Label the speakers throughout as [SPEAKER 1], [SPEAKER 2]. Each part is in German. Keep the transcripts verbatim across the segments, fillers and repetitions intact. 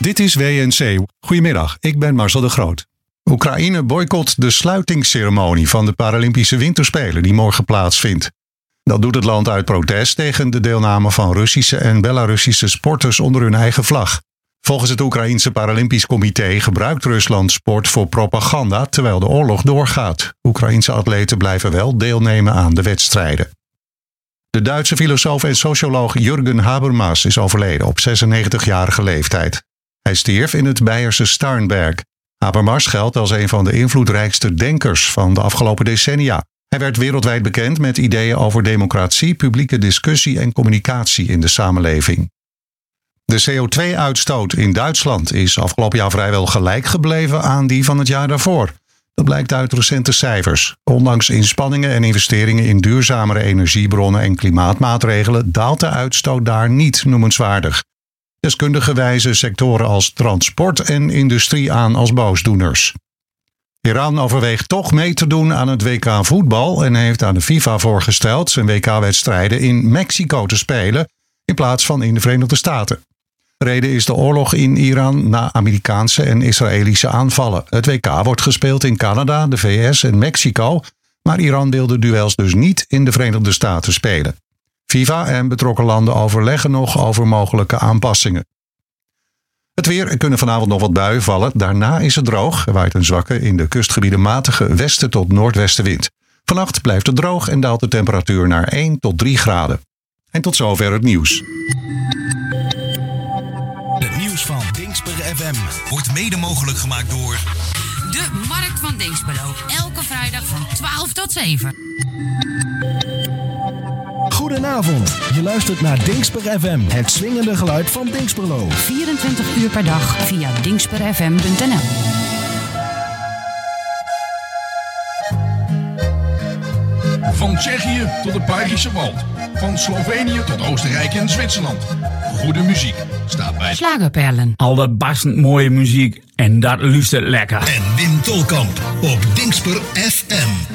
[SPEAKER 1] Dit is W N C. Goedemiddag, ik ben Marcel de Groot. Oekraïne boycott de sluitingsceremonie van de Paralympische Winterspelen die morgen plaatsvindt. Dat doet het land uit protest tegen de deelname van Russische en Belarussische sporters onder hun eigen vlag. Volgens het Oekraïense Paralympisch Comité gebruikt Rusland sport voor propaganda terwijl de oorlog doorgaat. Oekraïense atleten blijven wel deelnemen aan de wedstrijden. De Duitse filosoof en socioloog Jürgen Habermas is overleden op zesennegentigjarige leeftijd. Hij stierf in het Beierse Starnberg. Habermas geldt als een van de invloedrijkste denkers van de afgelopen decennia. Hij werd wereldwijd bekend met ideeën over democratie, publieke discussie en communicatie in de samenleving. De C O twee uitstoot in Duitsland is afgelopen jaar vrijwel gelijk gebleven aan die van het jaar daarvoor. Dat blijkt uit recente cijfers. Ondanks inspanningen en investeringen in duurzamere energiebronnen en klimaatmaatregelen daalt de uitstoot daar niet noemenswaardig. Deskundigen wijzen sectoren als transport en industrie aan als boosdoeners. Iran overweegt toch mee te doen aan het W K voetbal en heeft aan de FIFA voorgesteld zijn W K-wedstrijden in Mexico te spelen in plaats van in de Verenigde Staten. Reden is de oorlog in Iran na Amerikaanse en Israëlische aanvallen. Het W K wordt gespeeld in Canada, de V S en Mexico, maar Iran wil de duels dus niet in de Verenigde Staten spelen. FIFA en betrokken landen overleggen nog over mogelijke aanpassingen. Het weer, er kunnen vanavond nog wat buien vallen. Daarna is het droog. Er waait een zwakke, in de kustgebieden matige westen tot noordwestenwind. Vannacht blijft het droog en daalt de temperatuur naar één tot drie graden. En tot zover het nieuws.
[SPEAKER 2] Het nieuws van Dingsper F M wordt mede mogelijk gemaakt door
[SPEAKER 3] de Markt van Dinxperlo. Elke vrijdag van twaalf tot zeven.
[SPEAKER 4] Goedenavond, je luistert naar Dingsper F M, het swingende geluid van Dinxperlo.
[SPEAKER 3] vierentwintig uur per dag via dingsper f m punt n l.
[SPEAKER 5] Van Tsjechië tot het Belgische Wald. Van Slovenië tot Oostenrijk en Zwitserland. Goede muziek staat bij
[SPEAKER 3] Slagerperlen.
[SPEAKER 6] Al dat barstend mooie muziek en dat luistert lekker.
[SPEAKER 2] En Wim Tolkamp op Dingsper F M.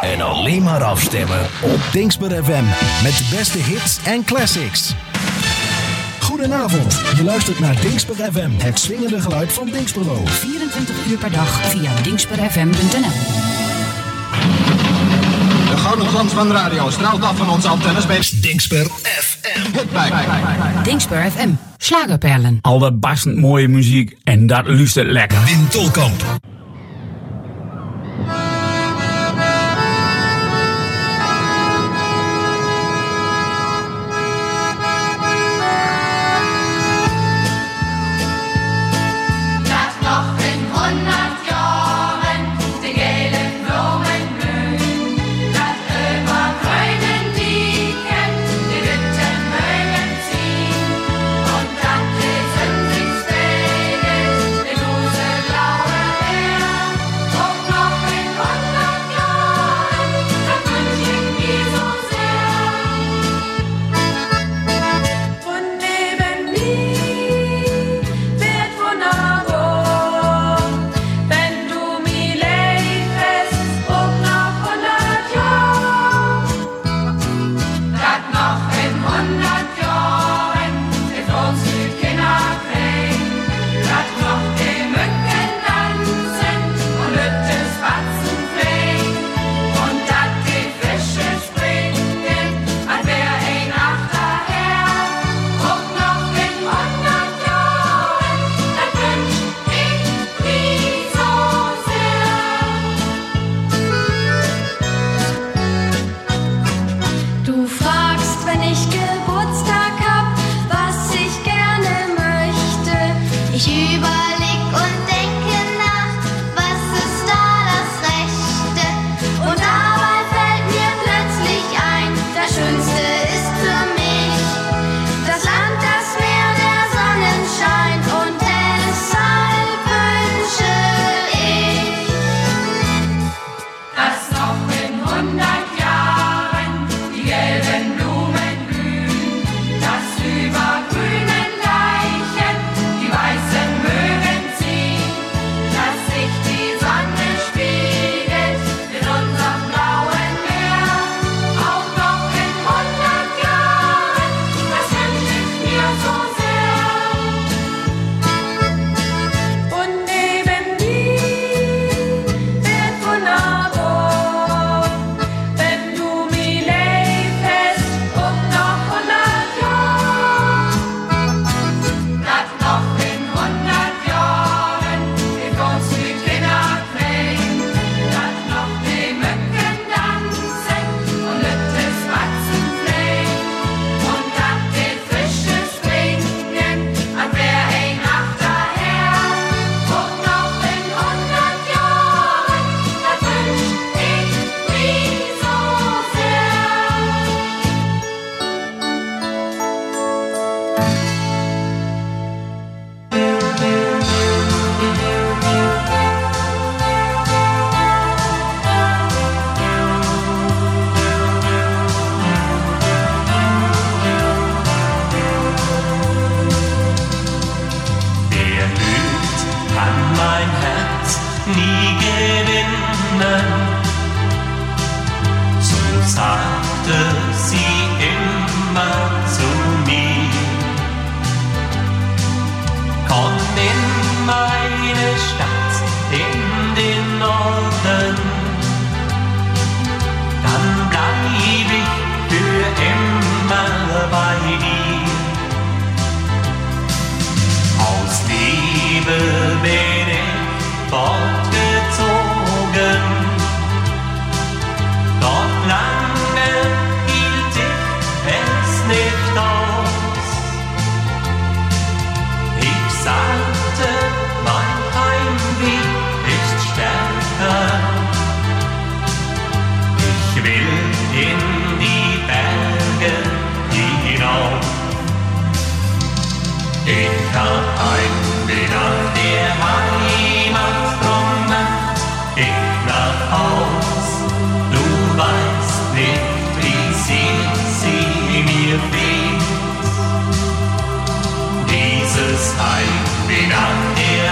[SPEAKER 4] En alleen maar afstemmen op Dingsper F M. Met de beste hits en classics. Goedenavond, je luistert naar Dingsper F M. Het swingende geluid van Dingsperlo.
[SPEAKER 3] vierentwintig uur per dag via dingsper f m punt n l.
[SPEAKER 7] De gouden glans van de radio straalt af van onze antennes bij
[SPEAKER 4] Dingsper F M.
[SPEAKER 7] Hitback.
[SPEAKER 3] Dingsper F M. Slagerperlen.
[SPEAKER 6] Al dat barstend mooie muziek en dat luistert lekker.
[SPEAKER 4] Wim Tolkamp.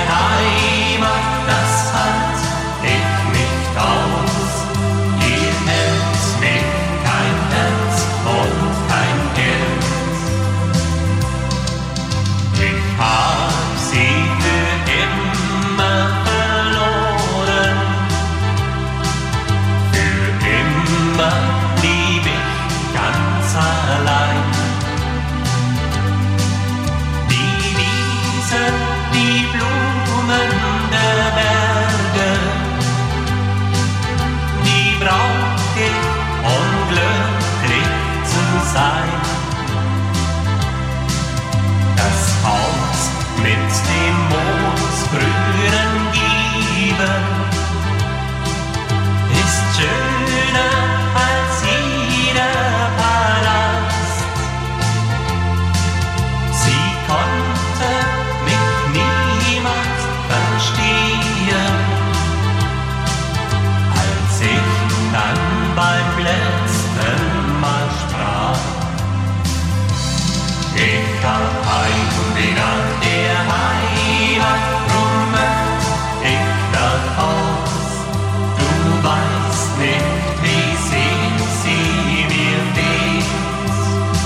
[SPEAKER 8] Heimat, das halt ich nicht aus. Hierher dich und glücklich zu sein. Das Haus mit dem moosgrünen Giebel ist schöner als jeder Palast. Sie konnte mich niemals verstehen, als ich dann beim letzten Mal sprach. Ich hab Heimweh nach der Heimat, drum möcht ich nach Haus. Du weißt nicht, wie sehr sie mir fehlt.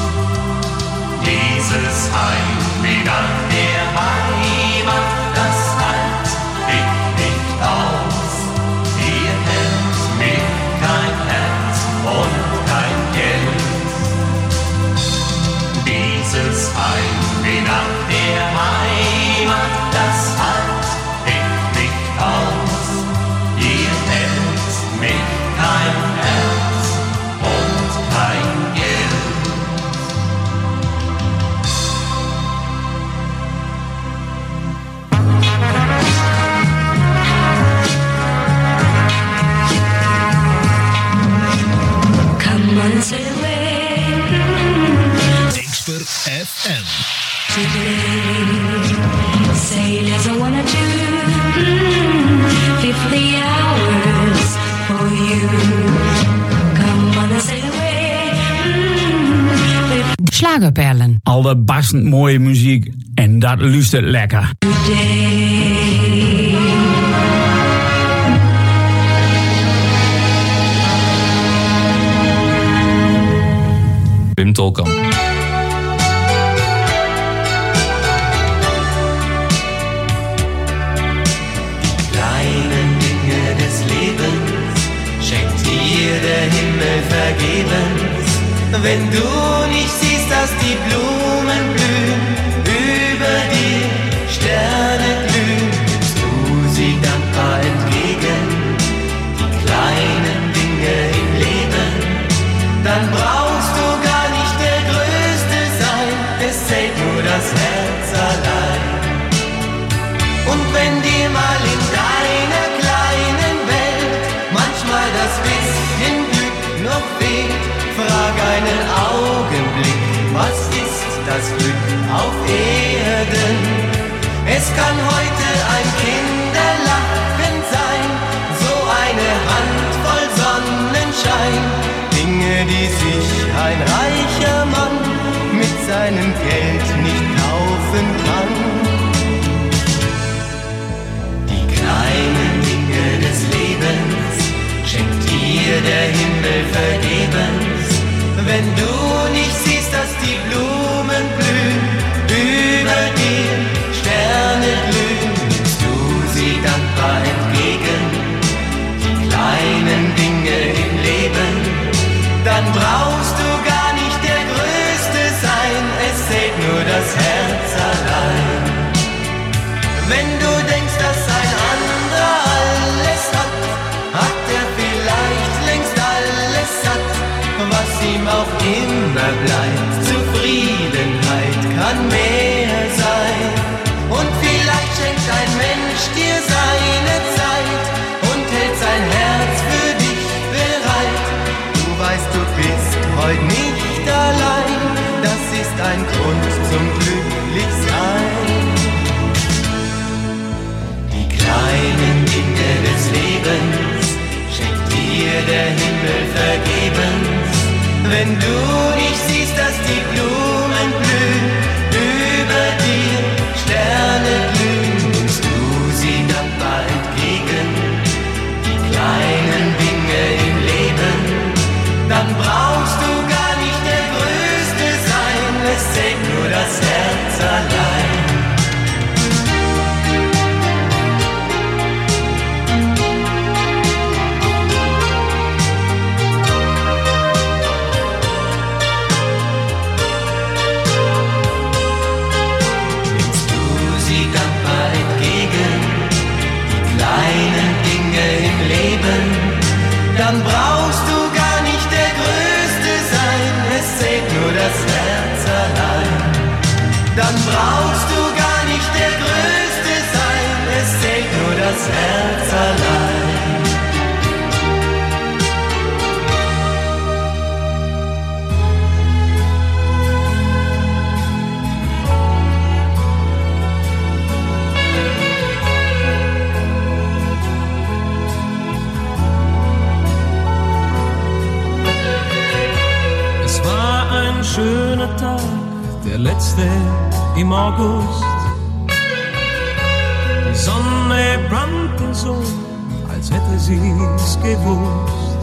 [SPEAKER 8] Dieses Heimweh nach der Heimat, das halt ich nicht aus. Hier hält mich kein Herz und kein Geld. Dieses Heimweh nach der Heimat, das halt ich nicht aus. Hier hält mich kein Herz und kein Geld.
[SPEAKER 9] Come on, sail away
[SPEAKER 4] Dingspur F M.
[SPEAKER 9] today. Sailors I wanna do fifty hours for you. Come on, sail away.
[SPEAKER 3] Schlagerperlen.
[SPEAKER 6] Allerbastend mooie muziek en dat luistert lekker.
[SPEAKER 9] Today.
[SPEAKER 10] Wim Tolkamp.
[SPEAKER 8] Kleinen Dinge des Lebens schenkt dir der Himmel vergebens. Wenn du nicht siehst, dass die Blumen blühen, über dir Sterne glühen, nimmst du sie dankbar entgegen. Die kleinen Dinge im Leben, dann brauchst du gar nicht der Größte sein, es zählt nur das Herz allein. Und wenn dir mal in deiner kleinen Welt manchmal das bisschen Glück noch fehlt, frag einen Augenblick, was ist das Glück auf Erden? Es kann heute ein Kinderlachen sein, so eine Handvoll Sonnenschein, Dinge, die sich ein reicher Mann mit seinem Geld nicht kaufen kann. Die kleinen Dinge des Lebens schenkt dir der Himmel vergebens. Wenn du nicht siehst, dass die Blumen blühen, über dir Sterne glühen, nimmst du sie dankbar entgegen. Die kleinen Dinge im Leben, dann brauchst du gar nicht der Größte sein, es zählt nur das Herz allein. Wenn du denkst, dass ein anderer alles hat, hat er vielleicht längst alles satt, was ihm auch immer bleibt. Zufriedenheit kann mehr sein. Und vielleicht schenkt ein Mensch dir seine Zeit und hält sein Herz für dich bereit. Du weißt, du bist heute nicht allein, das ist ein Grund zum Glücklichsein. Die kleinen Dinge des Lebens schenkt dir der Himmel vergebens. Wenn du nicht siehst, dass die Blumen blühen, über dir Sterne glühen, nimmst du sie dankbar entgegen. Die kleinen Dinge im Leben, dann brauchst du gar nicht der Größte sein, es zählt nur das Herz allein. das Herz allein. Dann brauchst du gar nicht der Größte sein, es zählt nur das Herz allein.
[SPEAKER 11] Schöner Tag, der letzte im August. Die Sonne brannte so, als hätte sie's gewusst.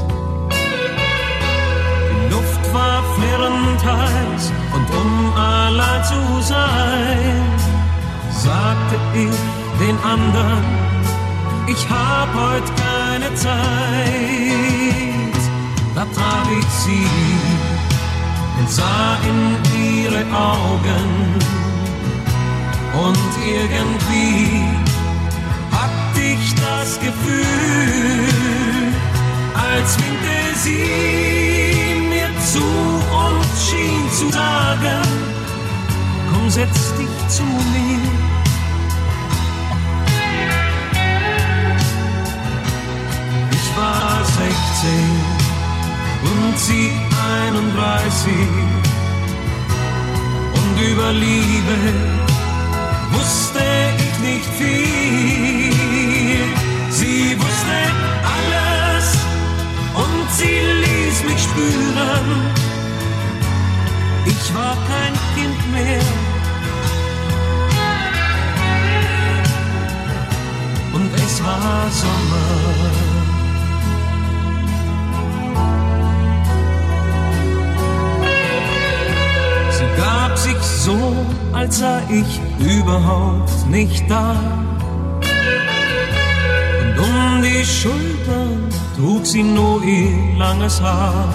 [SPEAKER 11] Die Luft war flirrend heiß und um allein zu sein, sagte ich den anderen, ich hab heut keine Zeit. Da traf ich sie und sah in ihre Augen und irgendwie hatte ich das Gefühl, als winkte sie mir zu und schien zu sagen, komm, setz dich zu mir. Ich war sechzehn und sie einunddreißig und über Liebe wusste ich nicht viel. Sie wusste alles und sie ließ mich spüren, ich war kein Kind mehr. Und es war Sommer. Gab sich so, als sei ich überhaupt nicht da. Und um die Schultern trug sie nur ihr langes Haar.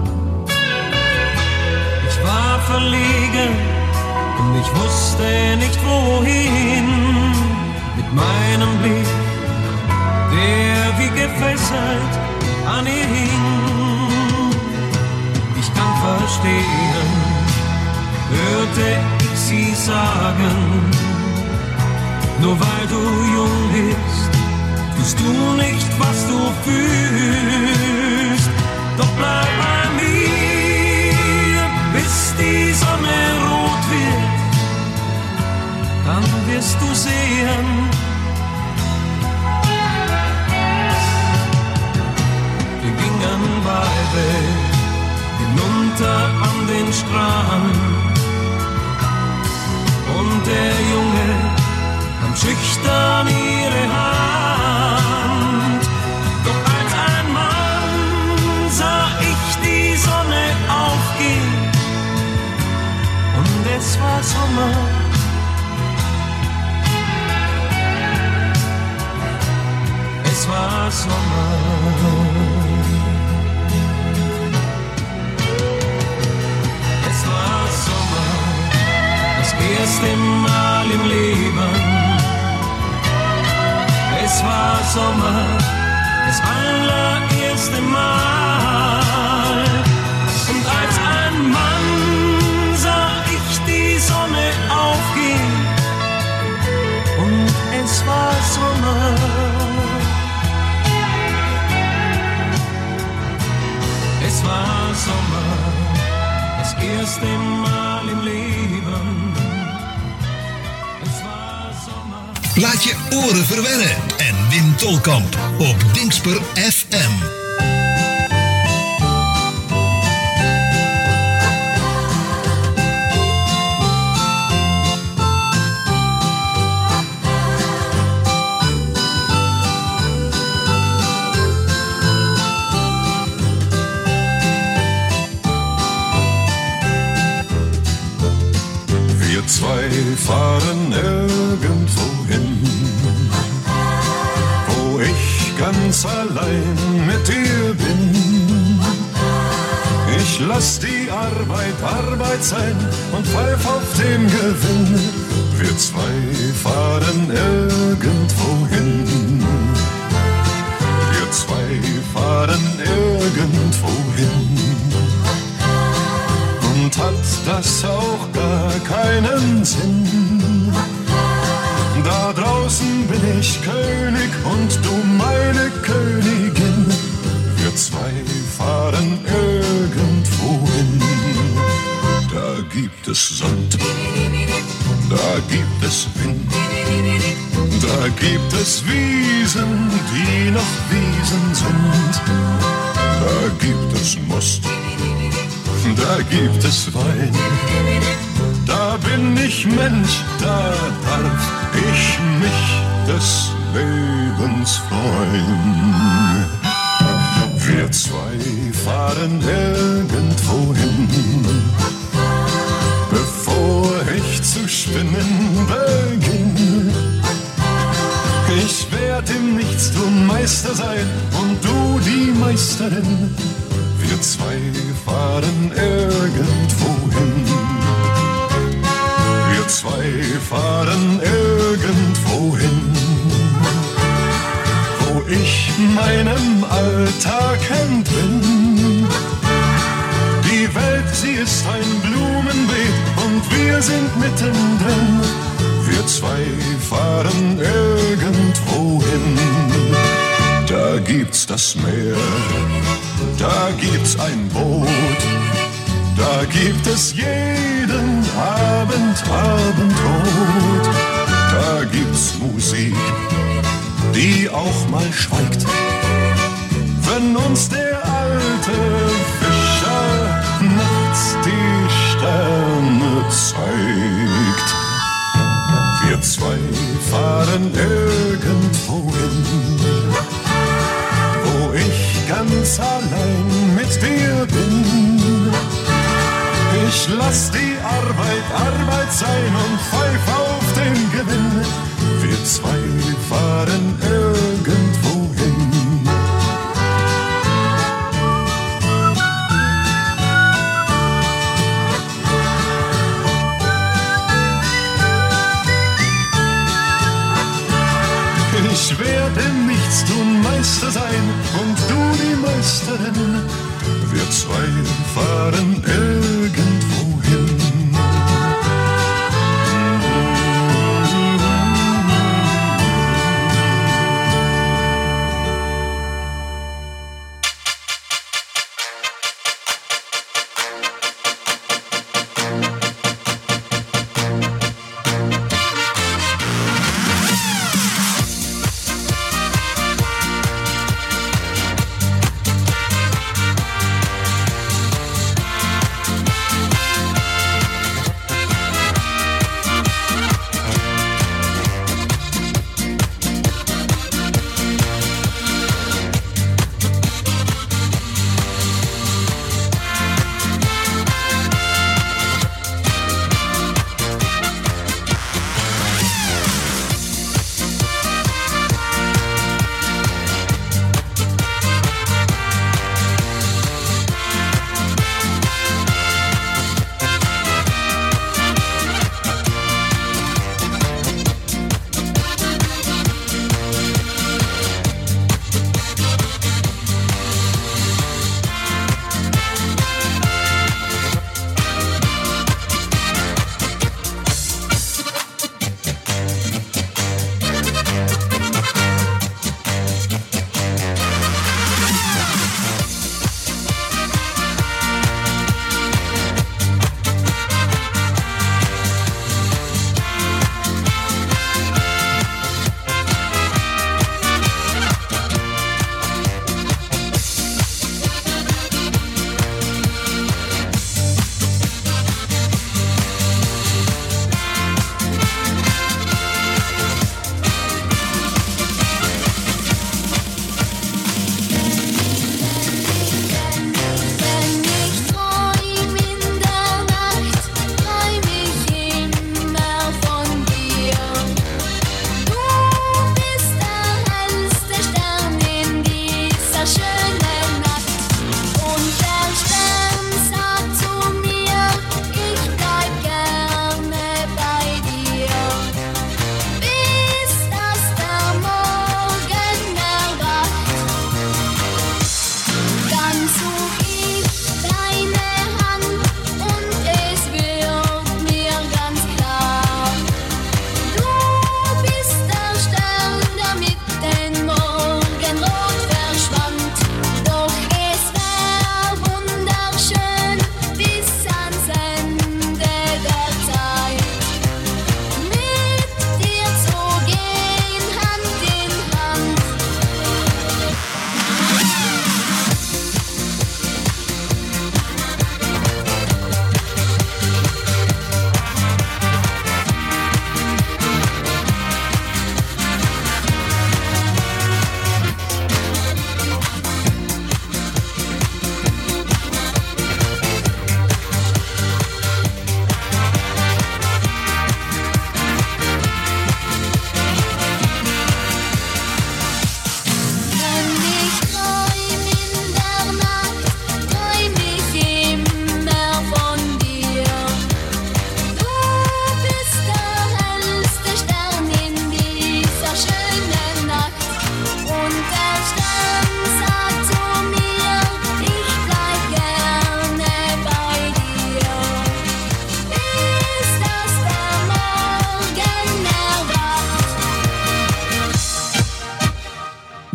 [SPEAKER 11] Ich war verlegen und ich wusste nicht wohin. Mit meinem Blick, der wie gefesselt an ihr hing. Ich kann verstehen, hörte ich sie sagen, nur weil du jung bist, tust du nicht, was du fühlst. Doch bleib bei mir, bis die Sonne rot wird, dann wirst du sehen, wir gingen beide hinunter an den Strand. Und der Junge nahm schüchtern ihre Hand. Doch als ein Mann sah ich die Sonne aufgehen. Und es war Sommer. Es war Sommer. Es war Sommer. Das erste Mal im Leben. Es war Sommer, das allererste Mal. Und als ein Mann sah ich die Sonne aufgehen. Und es war Sommer. Es war Sommer, das erste Mal im Leben.
[SPEAKER 2] Laat je oren verwennen en Wim Tolkamp op Dingsper F M.
[SPEAKER 12] Wir zwei fahren irgendwo hin, wo ich ganz allein mit dir bin. Ich lass die Arbeit Arbeit sein und pfeif auf den Gewinn. Wir zwei fahren irgendwo hin. Wir zwei fahren irgendwo hin. Und hat fahren irgendwohin. Da gibt es Sand, da gibt es Wind, da gibt es Wiesen, die noch Wiesen sind. Da gibt es Most, da gibt es Wein. Da bin ich Mensch, da darf ich mich des Lebens freuen. Wir zwei fahren irgendwo hin, bevor ich zu spinnen beginn. Ich werd im Nichtstun Meister sein und du die Meisterin. Wir zwei fahren irgendwo hin. Wir zwei fahren irgendwo hin, wo ich meinem Alltag entbinn. Die Welt, sie ist ein Blumenbeet und wir sind mittendrin. Wir zwei fahren irgendwo hin. Da gibt's das Meer, da gibt's ein Boot, da gibt es jeden Abend Abendrot. Da gibt's Musik, die auch mal schweigt, wenn uns der alte Fischer nachts die Sterne zeigt. Wir zwei fahren irgendwo hin, wo ich ganz allein mit dir bin. Ich lass die Arbeit Arbeit sein und pfeif auf den Gewinn. Wir zwei fahren irgendwo hin. Ich werd im Nichtstun Meister sein und du die Meisterin. Wir zwei fahren irgendwo hin.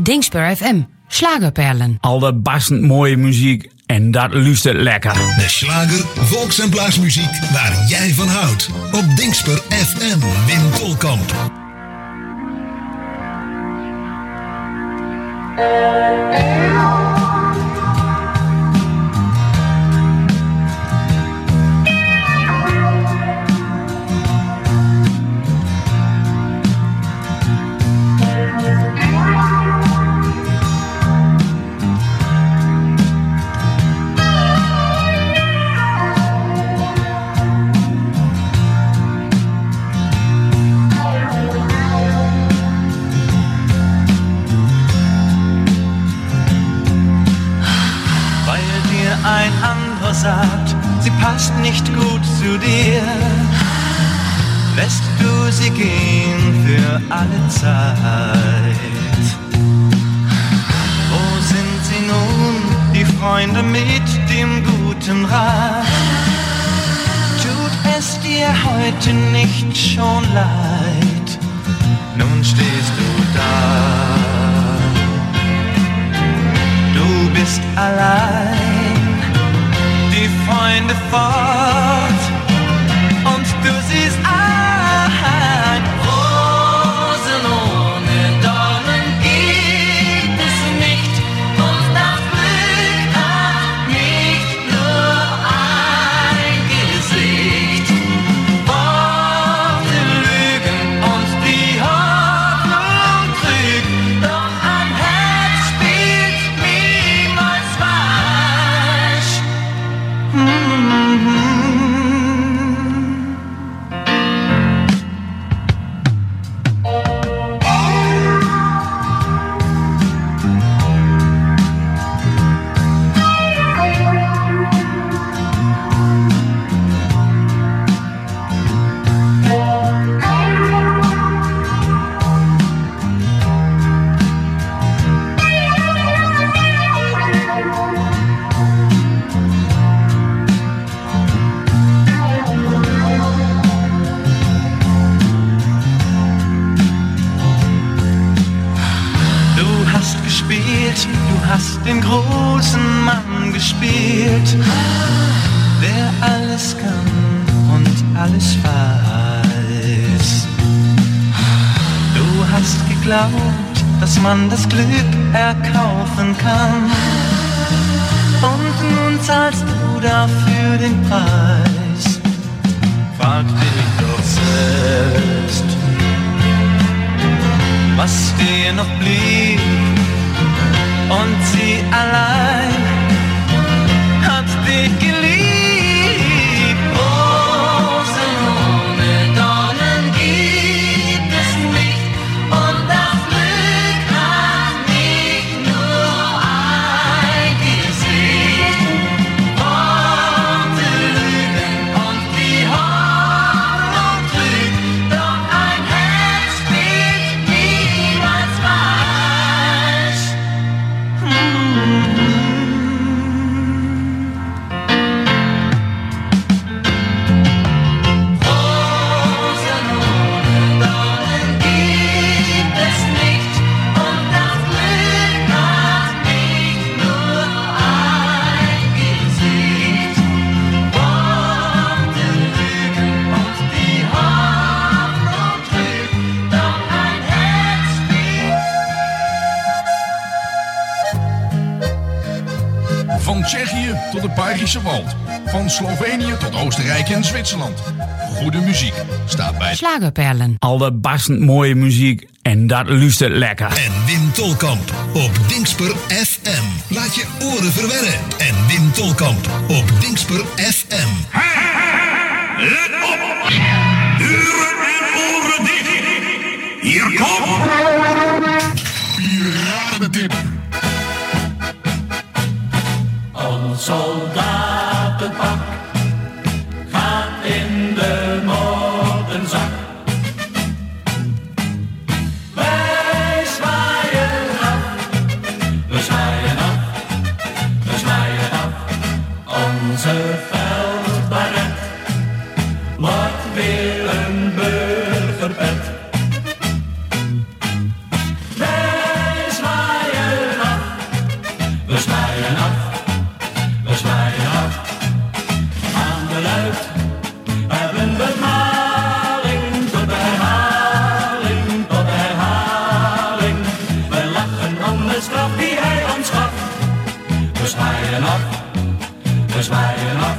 [SPEAKER 3] Dingspur F M. Schlagerperlen.
[SPEAKER 6] Al de bastend mooie muziek en dat luistert lekker.
[SPEAKER 2] De slager, volks- en blaasmuziek waar jij van houdt. Op Dingspur F M, Wim Tolkamp.
[SPEAKER 8] Ein anderer sagt, sie passt nicht gut zu dir, lässt du sie gehen für alle Zeit. Wo sind sie nun, die Freunde mit dem guten Rat? Tut es dir heute nicht schon leid? Nun stehst du da, du bist allein, die Freunde fort und du siehst ein, Rosen ohne Dornen gibt es nicht und das Glück hat nicht nur ein Gesicht. Worte lügen und die Hoffnung trügt, doch ein Herz spielt niemals falsch. Du hast den großen Mann gespielt, der alles kann und alles weiß. Du hast geglaubt, dass man das Glück erkaufen kann, und nun zahlst du dafür den Preis. Frag dich doch selbst, was dir noch blieb. Und sie allein hat dich geliebt. Rosen ohne Dornen gibt es nicht und das Glück hat nicht nur ein Gesicht. Worte lügen und die Hoffnung trügt, doch ein Herz spielt niemals falsch.
[SPEAKER 5] Van Tsjechië tot het Belgische Wald. Van Slovenië tot Oostenrijk en Zwitserland. Goede muziek staat bij
[SPEAKER 3] Schlagerperlen.
[SPEAKER 6] Al de bastend mooie muziek en dat luistert lekker.
[SPEAKER 2] En Wim Tolkamp op Dingspur F M. Laat je oren verwennen. En Wim Tolkamp op Dingspur F M.
[SPEAKER 13] Let op! Deuren en oren dicht! Hier komt... Piratentip.
[SPEAKER 14] Ons soldatenpak gaat in de moddenzak. Wij zwaaien af, we zwaaien af, we zwaaien af. Onze veldbaret wordt weer een burgerpet. Wij zwaaien we zwaaien af.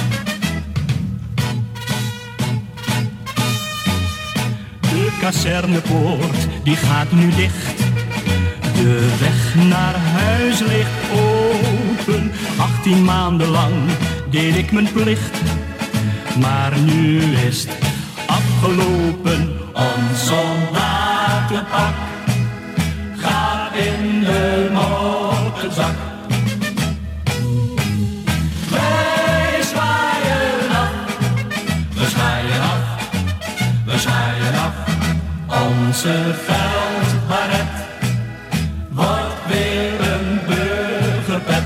[SPEAKER 11] De kazernepoort, die gaat nu dicht. De weg naar huis ligt open. Achttien maanden lang deed ik mijn plicht. Maar nu is het afgelopen.
[SPEAKER 14] Ons soldatenpak gaat in de motorzak. Wij zwaaien af, we zwaaien af, we zwaaien af. Onze veldbaret wordt weer een burgerpet.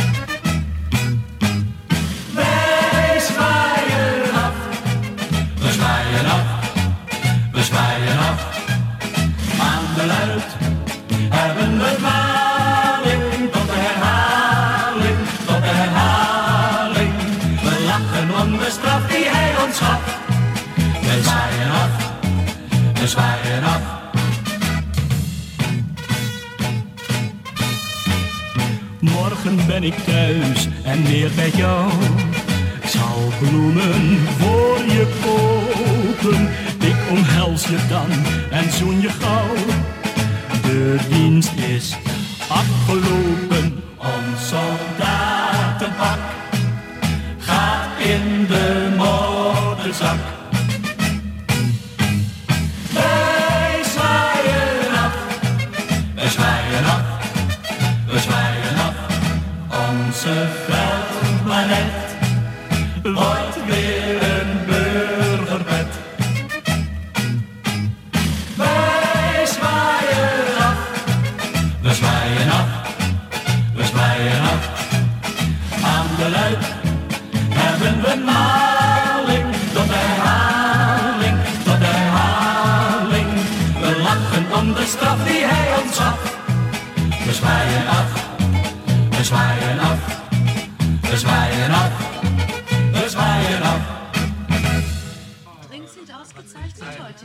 [SPEAKER 14] Wij zwaaien af, we zwaaien af, we zwaaien af. Aan de luid hebben we dwaling tot de herhaling, tot de herhaling. We lachen om de straf die hij ons gaf. We zwaaien af, we zwaaien af.
[SPEAKER 11] Morgen ben ik thuis en weer bij jou. Ik zal bloemen voor je kopen. Ik omhels je dan en zoen je gauw. De dienst is afgelopen.
[SPEAKER 14] Ons soldatenpak gaat in de motorzak. Wij zwaaien af, we zwaaien af, we zwaaien af. Onze veldbaret wordt weer een burgerpet. Wij zwaaien af, we zwaaien af, we zwaaien af. Aan de luid hebben we maling tot de herhaling, tot de herhaling. We lachen om de straf die hij ons gaf. We zwaaien af, we zwaaien af, we zwaaien af, we zwaaien af.
[SPEAKER 15] Drinks sind ausgezeichnet heute.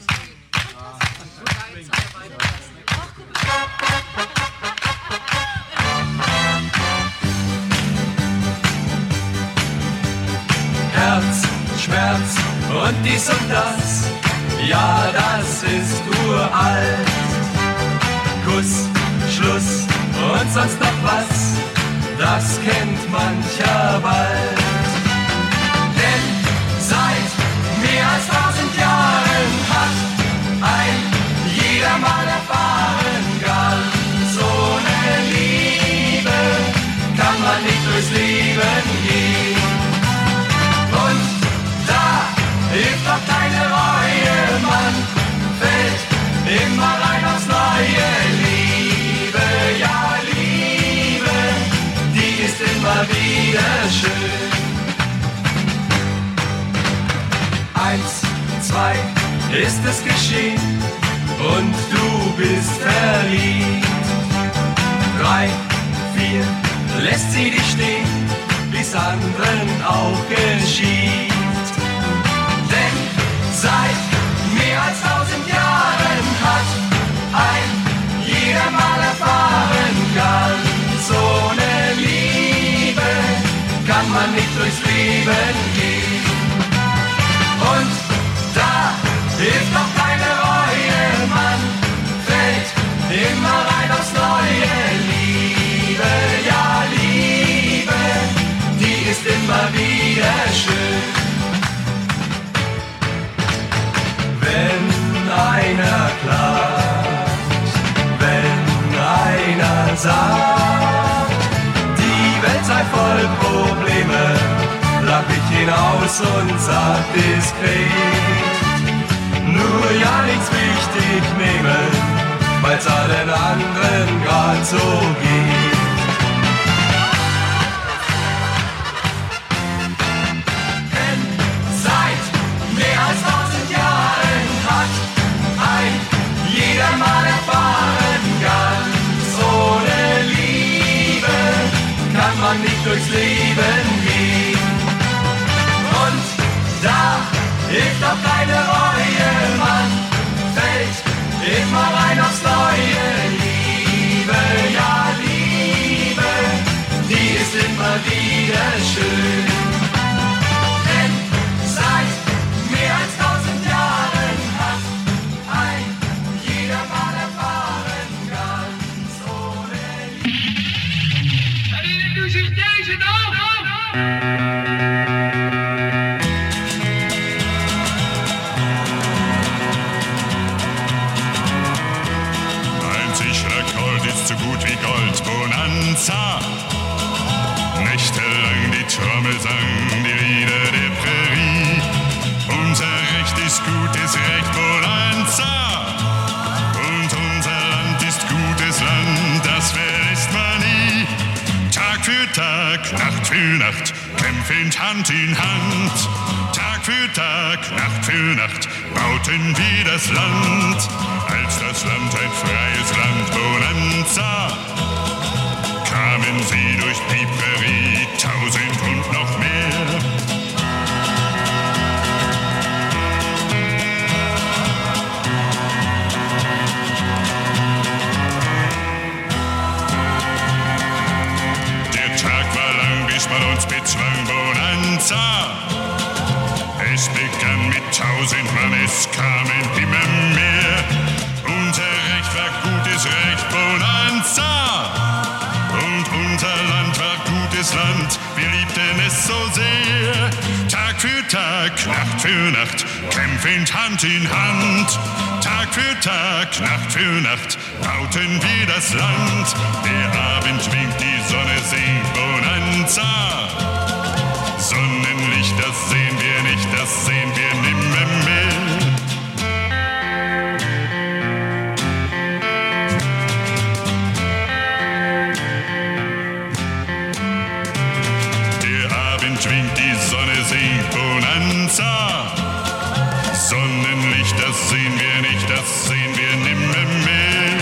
[SPEAKER 8] Herz, Schmerz und dies und das, ja, das ist uralt. Kuss, Schluss und sonst noch was, das kennt mancher bald. Denn seit mehr als tausend Jahren hat ein jeder mal erfahren, ganz ohne Liebe kann man nicht durchs Leben gehen. Und da hilft doch keine Reue, man fällt immer rein aufs Neue. Liebe, ja Liebe, die ist immer wieder schön. Eins, zwei, ist es geschehen und du bist verliebt. Drei, vier, lässt sie dich stehen, wie's anderen auch geschieht. Denn seit mehr als tausend Jahren hat ein jeder mal erfahren, ganz ohne Liebe kann man nicht durchs Leben gehen. Und da hilft noch keine Reue, man fällt immer rein aufs Neue. Liebe, ja Liebe, die ist immer wieder schön. Wenn einer klagt, wenn einer sagt, die Welt sei voll Probleme, lach ich hinaus und sag diskret, nur ja nichts wichtig nehmen, weil's allen anderen grad so geht. Denn seit mehr als tausend Jahren hat ein jeder mal erfahren, ganz ohne Liebe kann man nicht durchs Leben gehen. Und da hilft auch keine Reue, man fällt immer rein aufs Neue. Liebe, ja Liebe, die ist immer wieder schön.
[SPEAKER 15] Ein sicherer Gold ist so gut wie Gold, Bonanza. Nächtelang die Trommel sang, die Lieder der Prärie. Unser Recht ist gutes Recht, Bonanza. Und unser Land ist gutes Land, das verlässt man nie. Tag für Tag, Nacht für Nacht, kämpfend Hand in Hand. Tag für Tag, Nacht für Nacht, bauten wir das Land. Als das Land ein freies Land, Bonanza, kamen sie durch die Prärie, tausend und noch mehr. Der Tag war lang, bis man uns bezwang, Bonanza. Es begann mit tausend Mann, es kamen immer mehr. Unser Recht war gutes Recht, Bonanza. Und unser Land war gutes Land, wir liebten es so sehr. Tag für Tag, Nacht für Nacht, kämpfend Hand in Hand. Tag für Tag, Nacht für Nacht, bauten wir das Land. Der Abend winkt, die Sonne singt, Bonanza. Sonnenlicht, das sehen wir nicht, das sehen wir nimmermehr. Der Abend winkt, die Sonne singt, Bonanza. Sonnenlicht, das sehen wir nicht, das sehen wir nimmermehr.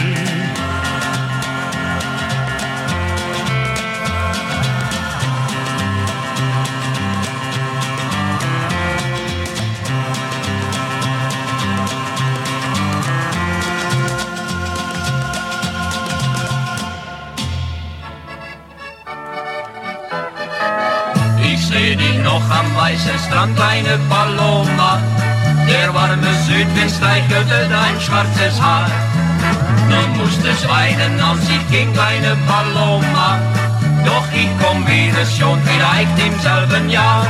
[SPEAKER 16] Ich seh dich noch am weißen Strand, kleine Paloma. Der warme Südwind streichelte dein schwarzes Haar. Du musstest weinen, als ich ging, kleine Paloma. Doch ich komm wieder schon, vielleicht im selben Jahr.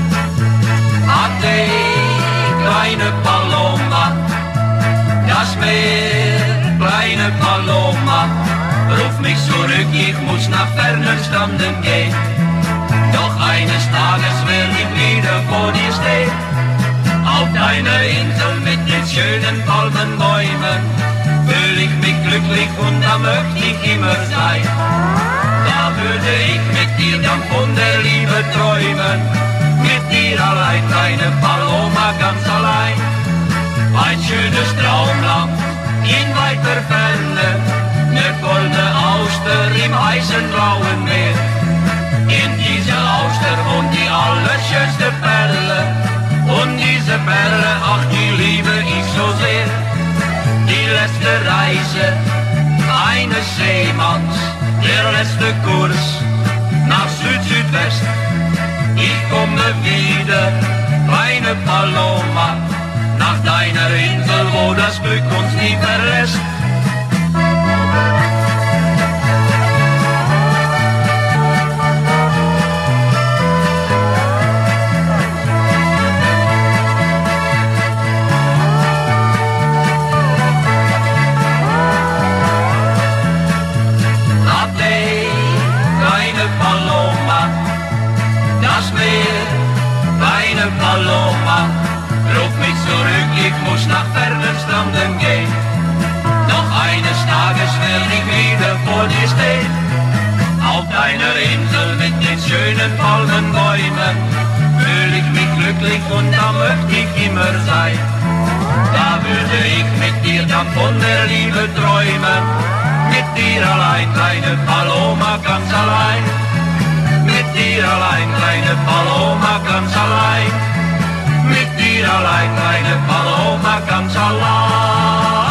[SPEAKER 16] Ade, kleine Paloma. Das Meer, kleine Paloma. Ruf mich zurück, ich muss nach fernen Stranden gehen. Doch eines Tages werd ich wieder vor dir stehen. Auf deiner Insel mit den schönen Palmenbäumen fühl ich mich glücklich und da möchte ich immer sein. Da würde ich mit dir dann von der Liebe träumen. Mit dir allein, kleine Paloma, ganz allein. Ein schönes Traumland in weiter Ferne, ne goldene Auster im heißen blauen Meer. In dieser Auster wohnt die allerschönste Perle. Und diese Perle, ach, die liebe ich so sehr. Die letzte Reise eines Seemanns, der letzte Kurs nach Süd-Südwest. Ich komme wieder, kleine Paloma, nach deiner Insel, wo das Glück uns nie verlässt. Paloma, ruf mich zurück, ich muss nach fernen Stranden gehen. Doch eines Tages werd ich wieder vor dir stehen. Auf deiner Insel mit den schönen Palmenbäumen fühl ich mich glücklich und da möchte ich immer sein. Da würde ich mit dir dann von der Liebe träumen. Mit dir allein, kleine Paloma, ganz allein. Mit dir allein, kleine Paloma, ganz allein. Mit dir allein, kleine Paloma, ganz allein.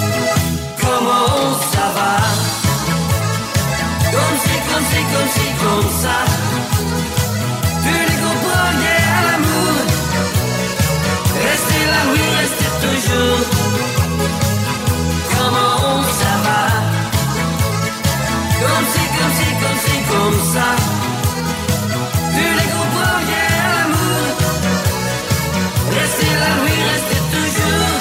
[SPEAKER 8] Comment ça va? Comme si, comme si, comme si, comme ça. Tu ne comprends rien à l'amour. Restez là, oui, restez toujours. Comment ça va? Comme si, comme si, comme si, comme ça. Tu ne comprends rien à l'amour. Restez là, oui, restez toujours.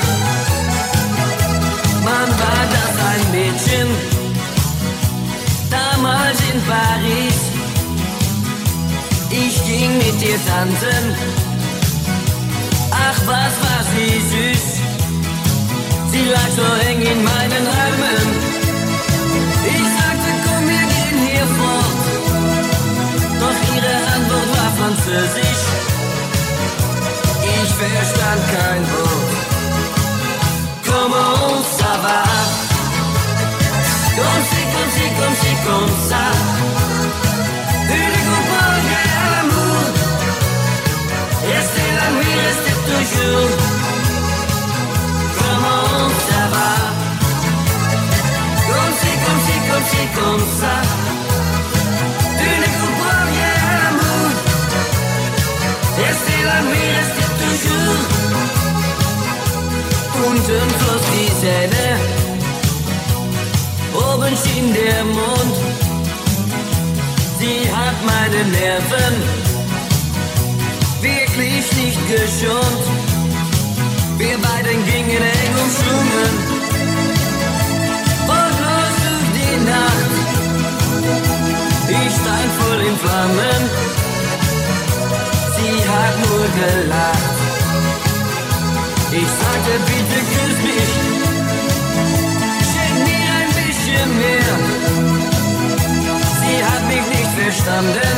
[SPEAKER 8] Man war das ein Mädchen, damals in Paris. Ich ging mit ihr tanzen. Ach, was war sie süß. Sie lag so eng in meinen Armen. Ich sagte, komm, wir gehen hier fort. Doch ihre Antwort war französisch. Ich verstand kein Wort. Comment ça va? Comme si, comme si, comme si, comme ça. Tu ne comprends rien à l'amour. Restez la nuit, restez toujours. Comment ça va? Comme si, comme si, comme si, comme ça. Tu ne comprends rien à l'amour. Restez la nuit, restez toujours. Unten floss die Seine, oben schien der Mond. Sie hat meine Nerven wirklich nicht geschont. Wir beiden gingen eng umschlungen, wortlos durch die Nacht. Ich stand voll in Flammen, sie hat nur gelacht. Ich sagte, bitte küss mich, schenk mir ein bisschen mehr. Sie hat mich nicht verstanden,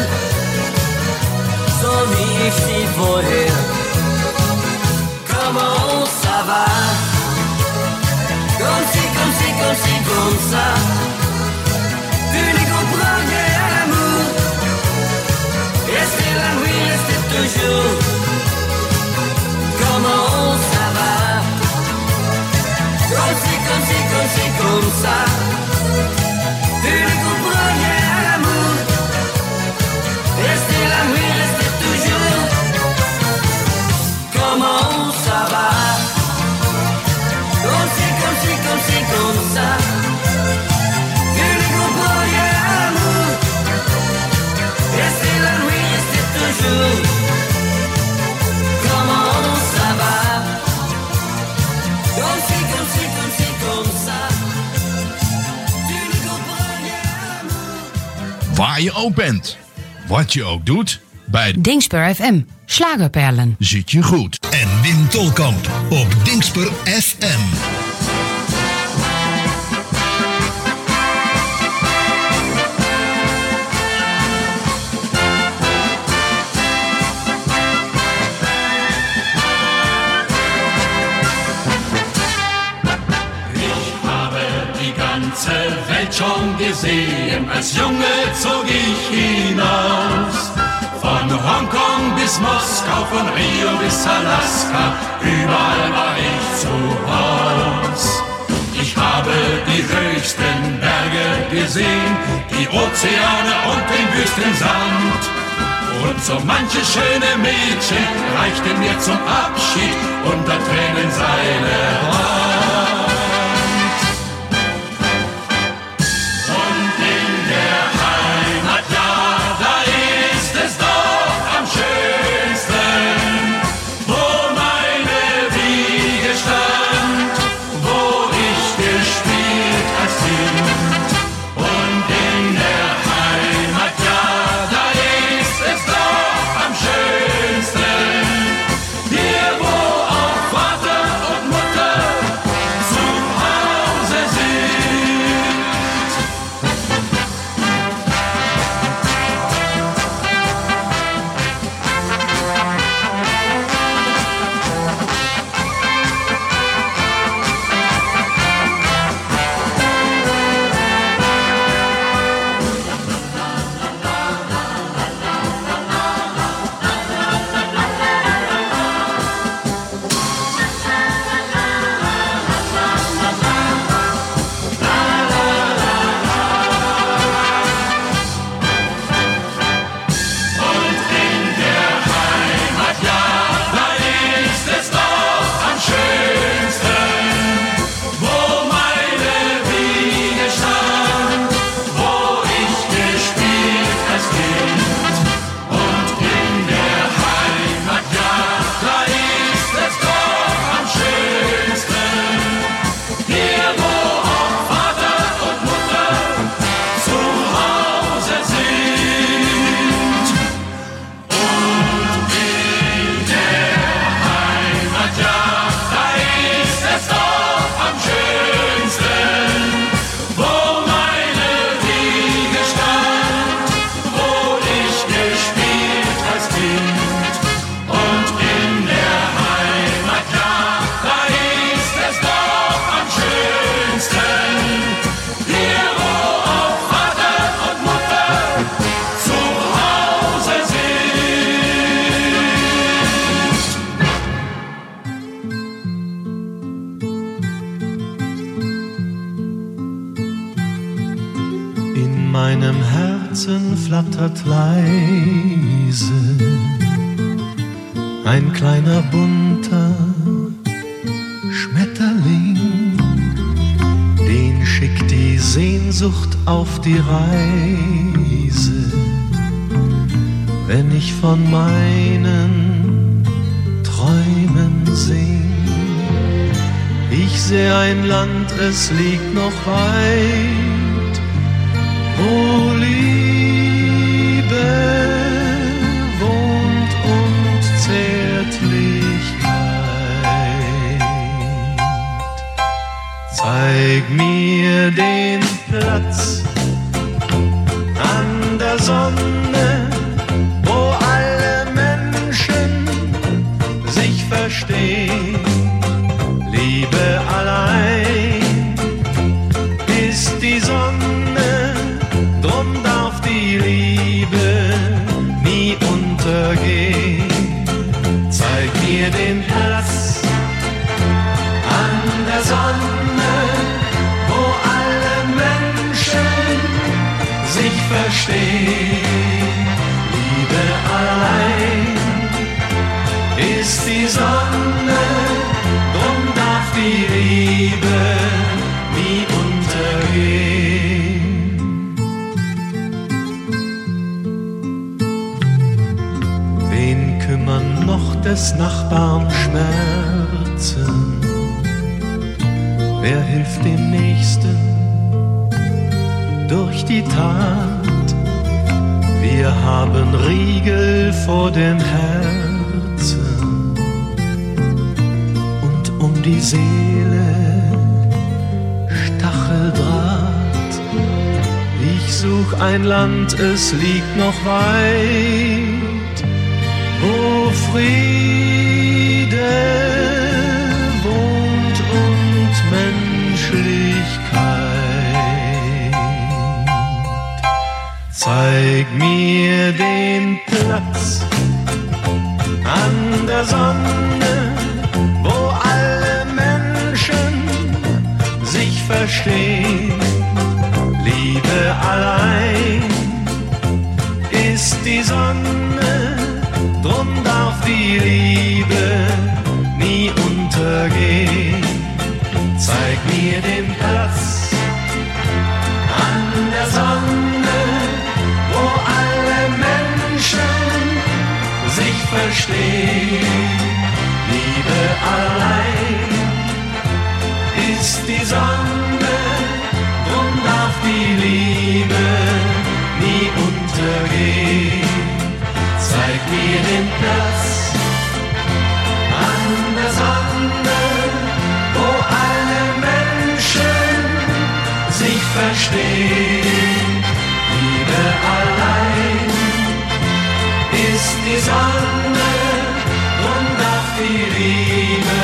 [SPEAKER 8] so wie ich sie vorher. Comment ça va? Comme si, comme si, comme si, comme ça. Tu ne comprends rien à l'amour. Restez la nuit, restez toujours. Comment ça va? Comme si, comme si, comme si, comme ça. Tu ne comprends rien à l'amour. Restez la nuit, restez toujours. Comment ça va? Comme si, comme si, comme si, comme ça. Tu ne comprends rien à l'amour. Restez la nuit, restez toujours. Comment ça va? Comme si, comme si, comme si, comme ça. Tu ne comprends rien à l'amour.
[SPEAKER 5] Waar je ook bent, wat je ook doet, bij
[SPEAKER 3] Dingsper F M. Slagerperlen.
[SPEAKER 5] zit je goed.
[SPEAKER 2] En Wim Tolkamp op Dingsper F M.
[SPEAKER 14] Welt schon gesehen, als Junge zog ich hinaus. Von Hongkong bis Moskau, von Rio bis Alaska, überall war ich zu Haus. Ich habe die höchsten Berge gesehen, die Ozeane und den Wüstensand. Und so manche schöne Mädchen reichten mir zum Abschied unter Tränen seine Hand.
[SPEAKER 8] Hier, wo auch Vater und Mutter
[SPEAKER 17] flattert leise ein kleiner bunter Schmetterling, den schickt die Sehnsucht auf die Reise, wenn ich von meinen Träumen sing. Ich seh ein Land, es liegt noch weit, wo Liebe wohnt und Zärtlichkeit. Zeig mir den Platz an der Sonne, wo alle Menschen sich verstehen. Liebe allein ist die Sonne, drum darf die Liebe nie untergehen. Zeig mir den Platz an der Sonne, wo alle Menschen sich verstehen. Liebe allein ist die Sonne, drum darf die Liebe nie untergehen. Wen kümmern noch des Nachbarn Schmerzen? Wer hilft dem Nächsten durch die Tat? Wir haben Riegel vor den Herzen und um die Seele Stacheldraht. Ich such ein Land, es liegt noch weit, wo Friede wohnt und Menschlichkeit. Zeig mir den Platz an der Sonne, wo alle Menschen sich verstehen. Liebe allein ist die Sonne, drum darf die Liebe nie untergehen. Zeig mir den Platz an der Sonne, wo alle Menschen sich verstehen. Liebe allein ist die Sonne, drum darf die Liebe nie untergehen. Zeig mir den Platz an der Sonne, wo alle Menschen sich verstehen. Liebe allein ist die Sonne, drum darf die Liebe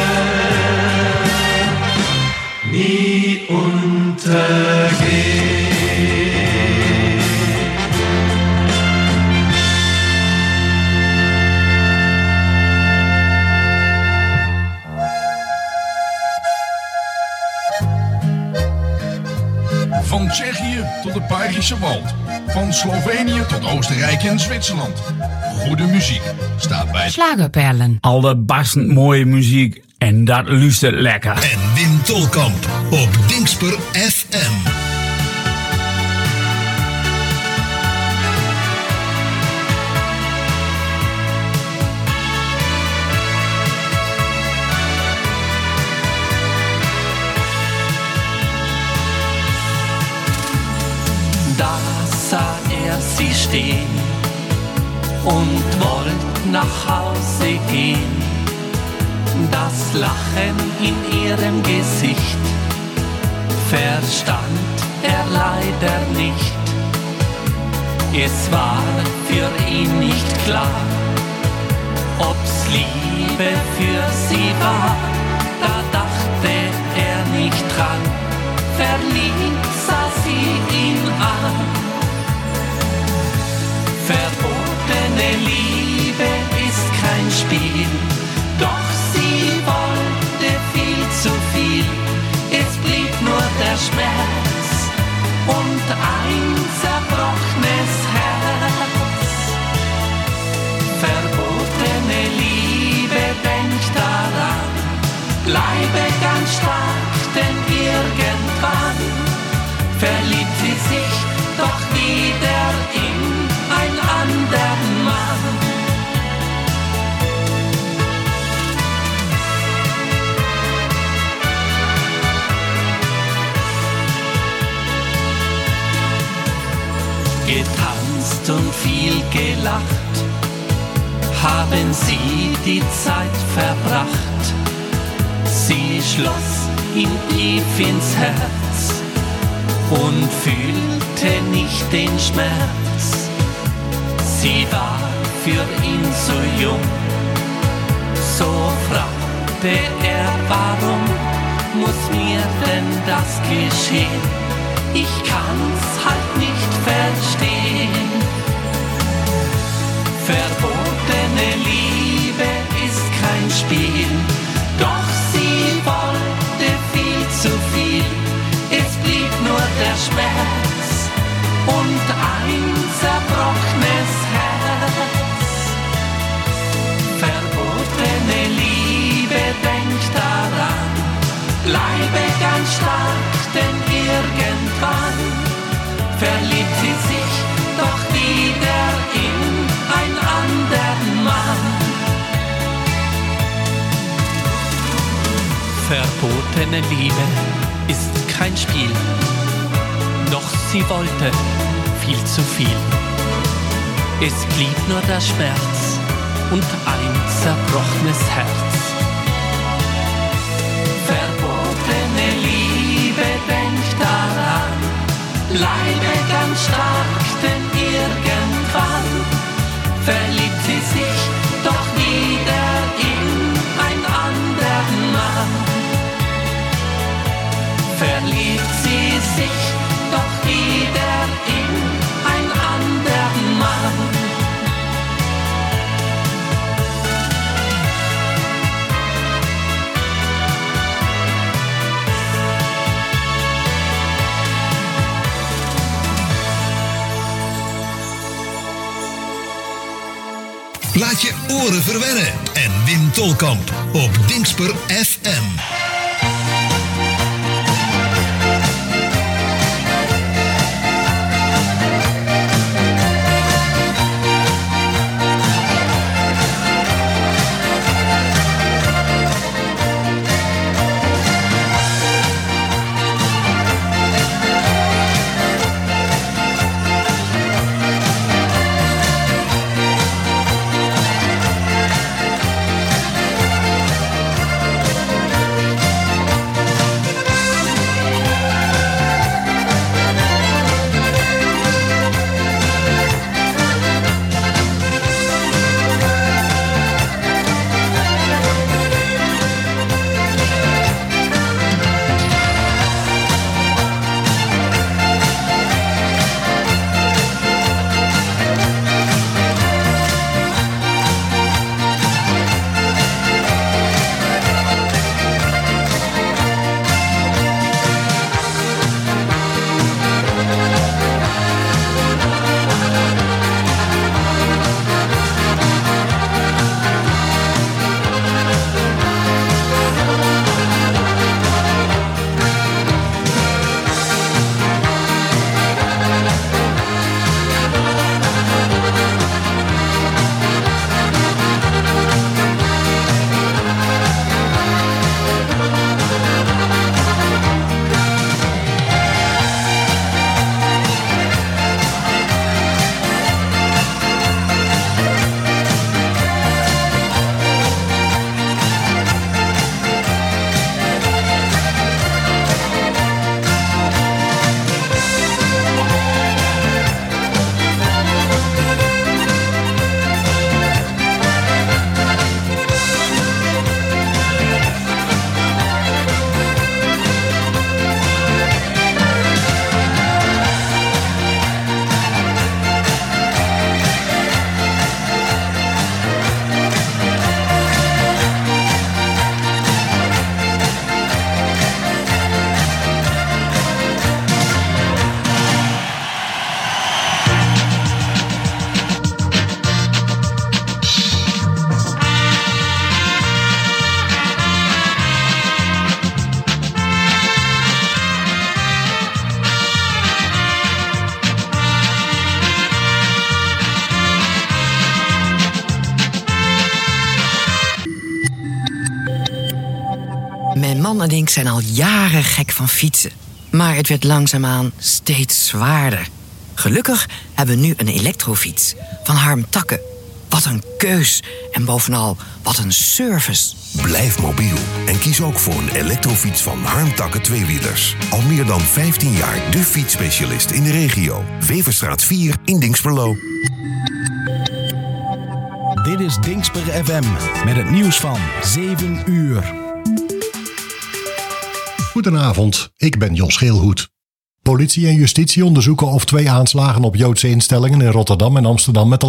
[SPEAKER 17] nie untergehen.
[SPEAKER 5] Van Tsjechië tot de Belgische Wald. Van Slovenië tot Oostenrijk en Zwitserland. Goede muziek staat bij
[SPEAKER 3] Schlagerperlen.
[SPEAKER 6] Allerbastend mooie muziek en dat luistert lekker.
[SPEAKER 2] En Wim Tolkamp op Dingsper F M.
[SPEAKER 18] Da sah er sie stehen und wollte nach Hause gehen. Das Lachen in ihrem Gesicht verstand er leider nicht. Es war für ihn nicht klar, ob's Liebe für sie war. Da dachte er nicht dran, verliebt sah sie ihn an. Verbotene Liebe ist kein Spiel, doch sie wollte viel zu viel. Es blieb nur der Schmerz und ein zerbrochenes Herz. bleibe ganz stark, denn irgendwann verliebt sie sich doch wieder in ein anderen Mann. Getanzt und viel gelacht, haben sie die Zeit verbracht. Sie schloss ihn tief ins Herz und fühlte nicht den Schmerz. Sie war für ihn so jung, so fragte er, warum muss mir denn das geschehen? Ich kann's halt nicht verstehen. Verbotene Liebe ist kein Spiel, doch sie wollte viel zu viel. Es blieb nur der Schmerz und ein zerbrochenes Herz. Verbotene Liebe, denk daran, bleibe ganz stark, denn irgendwann verliebt sie sich doch wieder in ein anderen Mann. Verbotene Liebe ist kein Spiel, doch sie wollte viel zu viel. Es blieb nur der Schmerz und ein zerbrochenes Herz. Verbotene Liebe, denk daran, bleibe ganz stark, denn irgendwann verliebt sie sich doch wieder in ein anderen Mann. Verliebt sie sich doch wieder in ein anderen Mann.
[SPEAKER 2] Laat je oren verwennen en Wim Tolkamp op Dingsper F M.
[SPEAKER 19] man en ik zijn al jaren gek van fietsen. Maar het werd langzaamaan steeds zwaarder. Gelukkig hebben we nu een elektrofiets van Harm Takke. Wat een keus en bovenal wat een service.
[SPEAKER 20] Blijf mobiel en kies ook voor een elektrofiets van Harm Takke Tweewielers. Al meer dan vijftien jaar de fietsspecialist in de regio. Weverstraat vier in Dinxperlo.
[SPEAKER 4] Dit is Dinxper F M met het nieuws van zeven uur.
[SPEAKER 21] Goedenavond, ik ben Jos Geelhoed. Politie en justitie onderzoeken of twee aanslagen op Joodse instellingen in Rotterdam en Amsterdam met